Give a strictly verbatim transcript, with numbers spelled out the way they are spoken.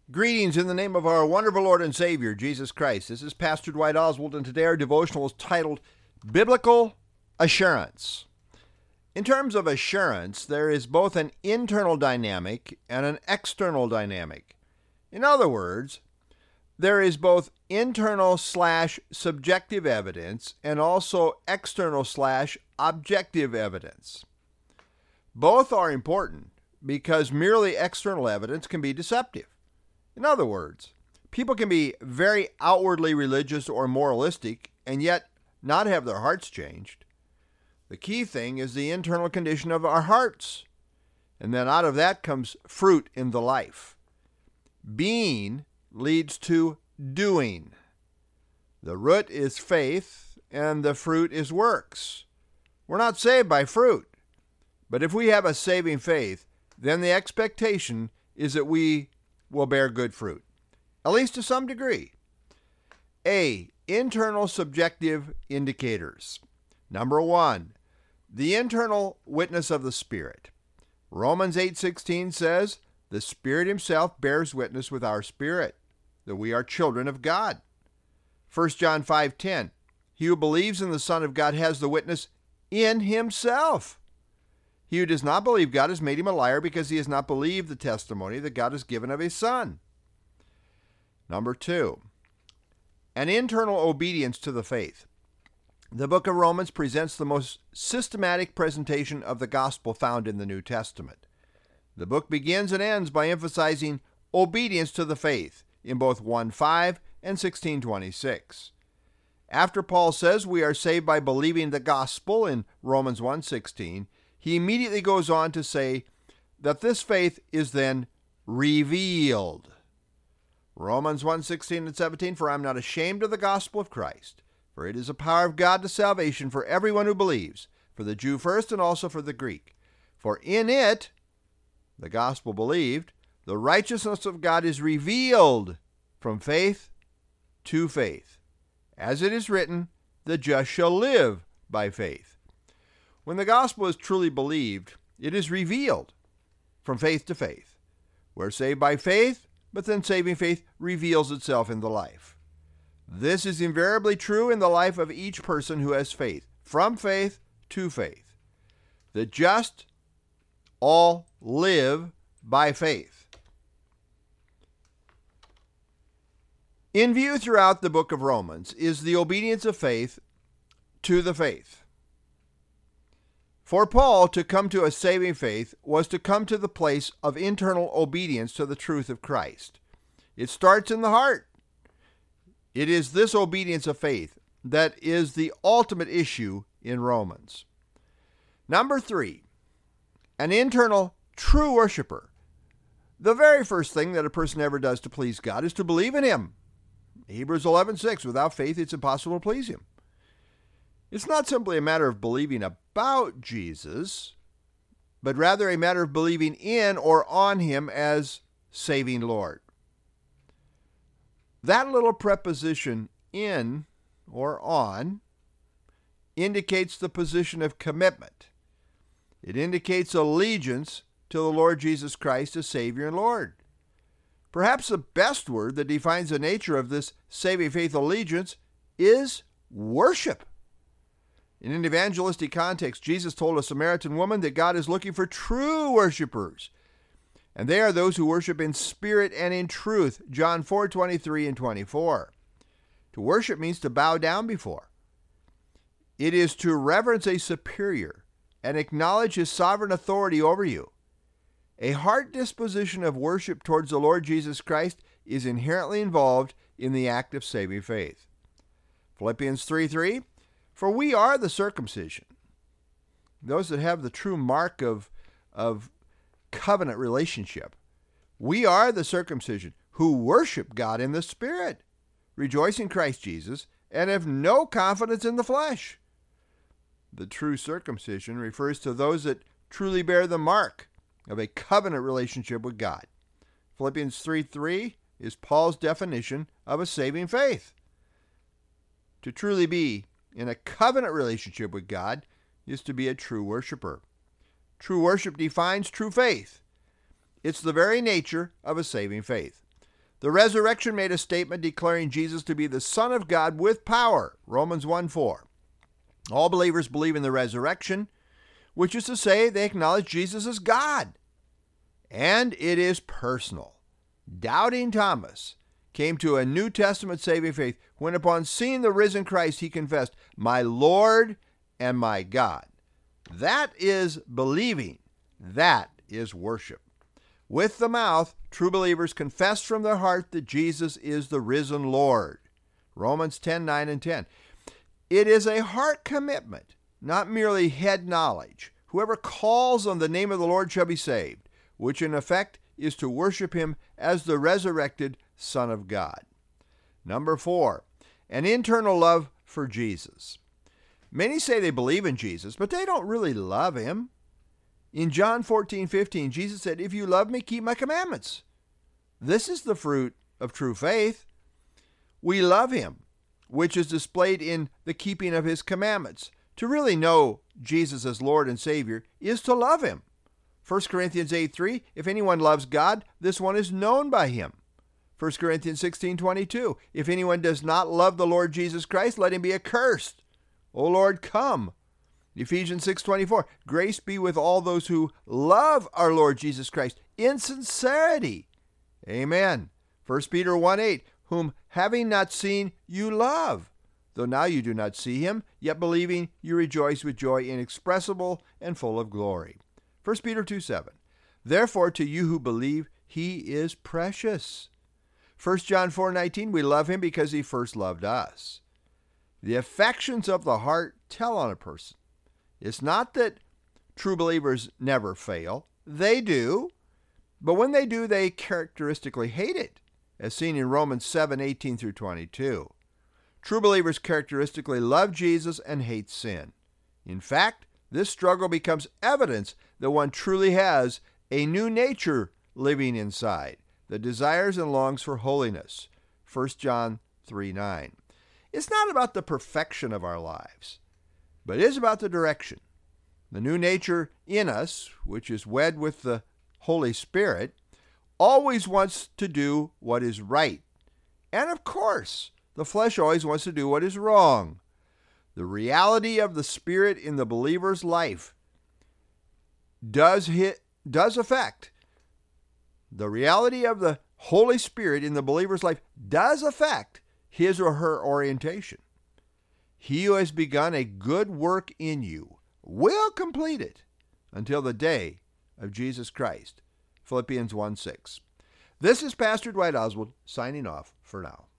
Greetings in the name of our wonderful Lord and Savior, Jesus Christ. This is Pastor Dwight Oswald, and today our devotional is titled Biblical Assurance. In terms of assurance, there is both an internal dynamic and an external dynamic. In other words, there is both internal slash subjective evidence and also external slash objective evidence. Both are important because merely external evidence can be deceptive. In other words, people can be very outwardly religious or moralistic and yet not have their hearts changed. The key thing is the internal condition of our hearts, and then out of that comes fruit in the life. Being leads to doing. The root is faith, and the fruit is works. We're not saved by fruit, but if we have a saving faith, then the expectation is that we will bear good fruit, at least to some degree. A. Internal subjective indicators. Number one, the internal witness of the Spirit. Romans eight sixteen says, "The Spirit Himself bears witness with our spirit that we are children of God." First John five ten, "He who believes in the Son of God has the witness in himself. He who does not believe God has made him a liar because he has not believed the testimony that God has given of his Son." Number two, an internal obedience to the faith. The book of Romans presents the most systematic presentation of the gospel found in the New Testament. The book begins and ends by emphasizing obedience to the faith in both one five and sixteen twenty-six. After Paul says we are saved by believing the gospel in Romans one sixteen, he immediately goes on to say that this faith is then revealed. Romans one sixteen and seventeen, "For I am not ashamed of the gospel of Christ, for it is the power of God to salvation for everyone who believes, for the Jew first and also for the Greek. For in it," the gospel believed, "the righteousness of God is revealed from faith to faith. As it is written, the just shall live by faith." When the gospel is truly believed, it is revealed from faith to faith. We're saved by faith, but then saving faith reveals itself in the life. This is invariably true in the life of each person who has faith, from faith to faith. The just all live by faith. In view throughout the book of Romans is the obedience of faith to the faith. For Paul, to come to a saving faith was to come to the place of internal obedience to the truth of Christ. It starts in the heart. It is this obedience of faith that is the ultimate issue in Romans. Number three, an internal true worshiper. The very first thing that a person ever does to please God is to believe in Him. Hebrews eleven six, "Without faith it's impossible to please Him." It's not simply a matter of believing about Jesus, but rather a matter of believing in or on Him as saving Lord. That little preposition, in or on, indicates the position of commitment. It indicates allegiance to the Lord Jesus Christ as Savior and Lord. Perhaps the best word that defines the nature of this saving faith allegiance is worship. In an evangelistic context, Jesus told a Samaritan woman that God is looking for true worshipers, and they are those who worship in spirit and in truth, John four twenty-three and twenty-four. To worship means to bow down before. It is to reverence a superior and acknowledge His sovereign authority over you. A heart disposition of worship towards the Lord Jesus Christ is inherently involved in the act of saving faith. Philippians three three, "For we are the circumcision," those that have the true mark of, of covenant relationship. We are the circumcision who worship God in the Spirit, rejoice in Christ Jesus, and have no confidence in the flesh. The true circumcision refers to those that truly bear the mark of a covenant relationship with God. Philippians three three is Paul's definition of a saving faith. To truly be in a covenant relationship with God is to be a true worshiper. True worship defines true faith. It's the very nature of a saving faith. The resurrection made a statement declaring Jesus to be the Son of God with power, Romans one four. All believers believe in the resurrection, which is to say they acknowledge Jesus as God. And it is personal. Doubting Thomas came to a New Testament saving faith when upon seeing the risen Christ he confessed, "My Lord and my God." That is believing. That is worship. With the mouth, true believers confess from their heart that Jesus is the risen Lord. Romans ten nine and ten. It is a heart commitment, not merely head knowledge. Whoever calls on the name of the Lord shall be saved, which in effect is to worship him as the resurrected Son of God. Number four, an internal love for Jesus. Many say they believe in Jesus, but they don't really love him. In John fourteen fifteen, Jesus said, "If you love me, keep my commandments." This is the fruit of true faith. We love him, which is displayed in the keeping of his commandments. To really know Jesus as Lord and Savior is to love him. First Corinthians eight three, if anyone loves God, this one is known by him. First Corinthians sixteen twenty-two, if anyone does not love the Lord Jesus Christ, let him be accursed. O Lord, come. Ephesians six twenty-four, grace be with all those who love our Lord Jesus Christ in sincerity. Amen. First Peter one eight, whom having not seen, you love. Though now you do not see him, yet believing you rejoice with joy inexpressible and full of glory. First Peter two seven, therefore to you who believe, he is precious. First John four nineteen, we love him because he first loved us. The affections of the heart tell on a person. It's not that true believers never fail. They do. But when they do, they characteristically hate it, as seen in Romans seven eighteen through twenty-two. True believers characteristically love Jesus and hate sin. In fact, this struggle becomes evidence that one truly has a new nature living inside that desires and longs for holiness. First John three nine. It's not about the perfection of our lives, but it is about the direction. The new nature in us, which is wed with the Holy Spirit, always wants to do what is right. And of course, the flesh always wants to do what is wrong. The reality of the Spirit in the believer's life does hit, does affect. The reality of the Holy Spirit in the believer's life does affect his or her orientation. He who has begun a good work in you will complete it until the day of Jesus Christ. Philippians one six. This is Pastor Dwight Oswald signing off for now.